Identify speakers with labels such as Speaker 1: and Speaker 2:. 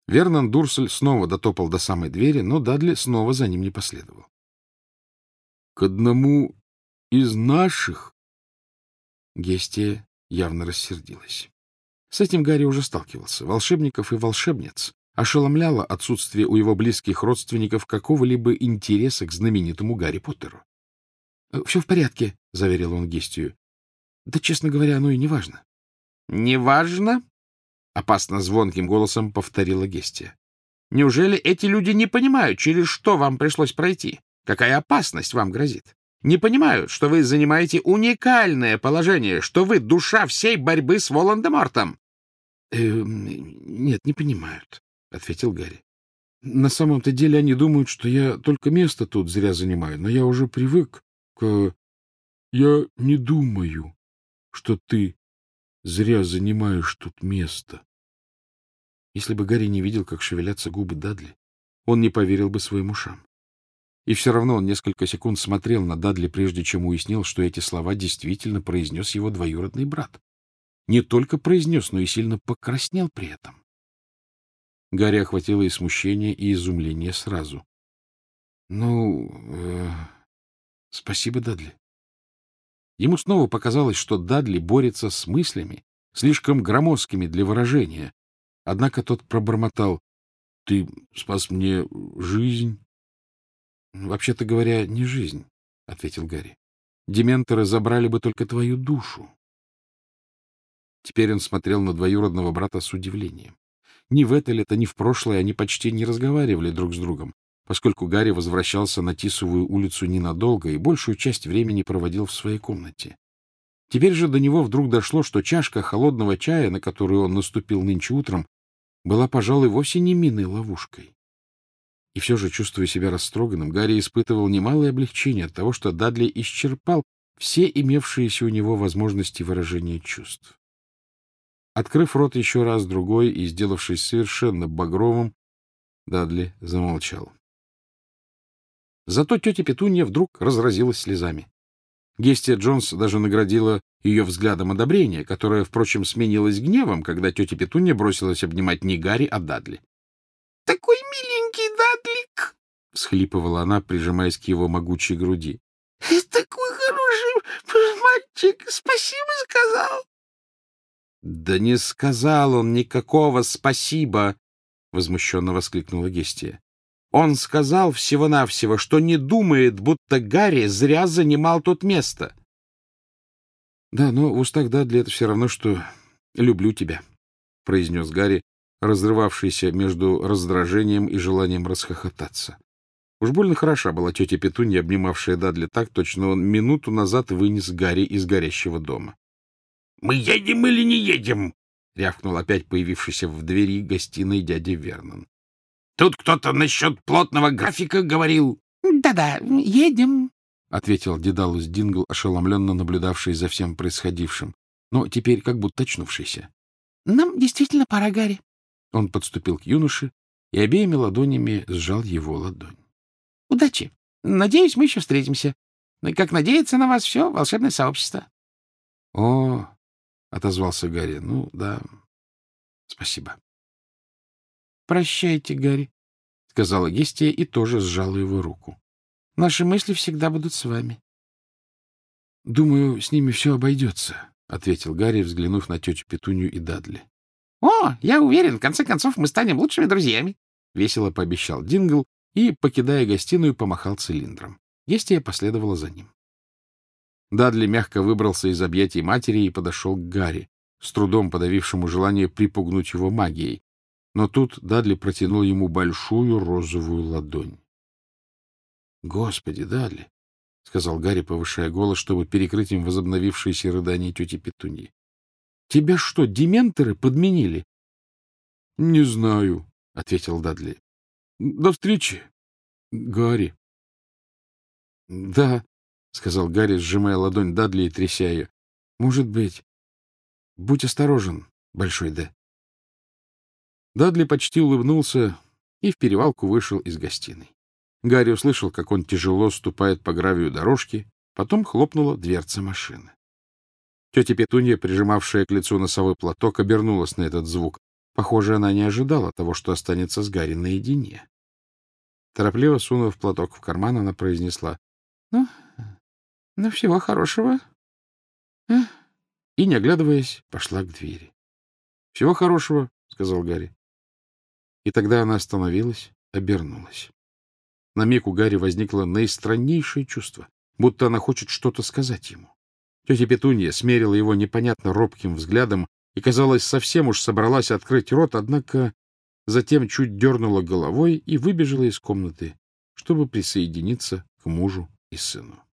Speaker 1: Вернон Дурсель снова дотопал до самой двери, но Дадли снова за ним не последовал. — К одному из наших? Гестия явно рассердилась. С этим Гарри уже сталкивался. Волшебников и волшебниц ошеломляло отсутствие у его близких родственников какого-либо интереса к знаменитому Гарри Поттеру. — Все в порядке, — заверил он Гестию. — Да, честно говоря, оно и не важно. — Не важно? — опасно звонким голосом повторила Гестия. — Неужели эти люди не понимают, через что вам пришлось пройти? Какая опасность вам грозит? Не понимают, что вы занимаете уникальное положение, что вы душа всей борьбы с Волан-де-Мортом? Нет, не понимают, — ответил Гарри. — На самом-то деле они думают, что я только место тут зря занимаю, но я уже привык к... Я не думаю, что ты зря занимаешь тут место. Если бы Гарри не видел, как шевелятся губы Дадли, он не поверил бы своим ушам. И все равно он несколько секунд смотрел на Дадли, прежде чем уяснил, что эти слова действительно произнес его двоюродный брат. Не только произнес, но и сильно покраснел при этом. Гарри охватило и смущение, и изумление сразу. — спасибо, Дадли. Ему снова показалось, что Дадли борется с мыслями, слишком громоздкими для выражения. Однако тот пробормотал: — Ты спас мне жизнь. — Вообще-то говоря, не жизнь, — ответил Гарри. — Дементоры забрали бы только твою душу. Теперь он смотрел на двоюродного брата с удивлением. Ни в это лето, ни в прошлое они почти не разговаривали друг с другом, поскольку Гарри возвращался на Тисовую улицу ненадолго и большую часть времени проводил в своей комнате. Теперь же до него вдруг дошло, что чашка холодного чая, на которую он наступил нынче утром, была, пожалуй, вовсе не минной ловушкой. И все же, чувствуя себя растроганным, Гарри испытывал немалое облегчение от того, что Дадли исчерпал все имевшиеся у него возможности выражения чувств. Открыв рот еще раз-другой и сделавшись совершенно багровым, Дадли замолчал. Зато тетя Петунья вдруг разразилась слезами. Гестия Джонс даже наградила ее взглядом одобрения, которое, впрочем, сменилось гневом, когда тетя Петунья бросилась обнимать не Гарри, а Дадли. — Такой миленький Дадлик! — всхлипывала она, прижимаясь к его могучей груди. — Такой хороший мальчик! Спасибо сказал! — Да не сказал он никакого спасибо! — возмущенно воскликнула Гестия. — Он сказал всего-навсего, что не думает, будто Гарри зря занимал тут место. — Да, но в устах Дадли это все равно, что «люблю тебя», — произнес Гарри, разрывавшийся между раздражением и желанием расхохотаться. Уж больно хороша была тетя Петунья, обнимавшая Дадли так, точно он минуту назад вынес Гарри из горящего дома. — Мы едем или не едем? — рявкнул опять появившийся в двери гостиной дядя Вернон. — Тут кто-то насчет плотного графика говорил. — Да-да, едем, — ответил Дедалус Дингл, ошеломленно наблюдавший за всем происходившим, но теперь как будто очнувшийся. — Нам действительно пора, Гарри. Он подступил к юноше и обеими ладонями сжал его ладонь. — Удачи. Надеюсь, мы еще встретимся. Как надеется на вас все волшебное сообщество. — О, — отозвался Гарри, — ну да, спасибо. — Прощайте, Гарри, — сказала Гестия и тоже сжала его руку. — Наши мысли всегда будут с вами. — Думаю, с ними все обойдется, — ответил Гарри, взглянув на тетю Петунью и Дадли. — О, я уверен, в конце концов мы станем лучшими друзьями, — весело пообещал Дингл и, покидая гостиную, помахал цилиндром. Гестия последовала за ним. Дадли мягко выбрался из объятий матери и подошел к Гарри, с трудом подавившему желание припугнуть его магией. Но тут Дадли протянул ему большую розовую ладонь. — Господи, Дадли! — сказал Гарри, повышая голос, чтобы перекрыть им возобновившиеся рыдания тети Петуньи. — Тебя что, дементоры подменили? — Не знаю, — ответил Дадли. — До встречи, Гарри. — Да, — сказал Гарри, сжимая ладонь Дадли и тряся ее. — Может быть. Будь осторожен, Большой Д. Дадли почти улыбнулся и вперевалку вышел из гостиной. Гарри услышал, как он тяжело ступает по гравию дорожки, потом хлопнула дверца машины. Тетя Петунья, прижимавшая к лицу носовой платок, обернулась на этот звук. Похоже, она не ожидала того, что останется с Гарри наедине. Торопливо сунув платок в карман, она произнесла: — Ну, всего хорошего. И, не оглядываясь, пошла к двери. — Всего хорошего, — сказал Гарри. И тогда она остановилась, обернулась. На миг у Гарри возникло наистраннейшее чувство, будто она хочет что-то сказать ему. Тетя Петунья смерила его непонятно робким взглядом и, казалось, совсем уж собралась открыть рот, однако затем чуть дернула головой и выбежала из комнаты, чтобы присоединиться к мужу и сыну.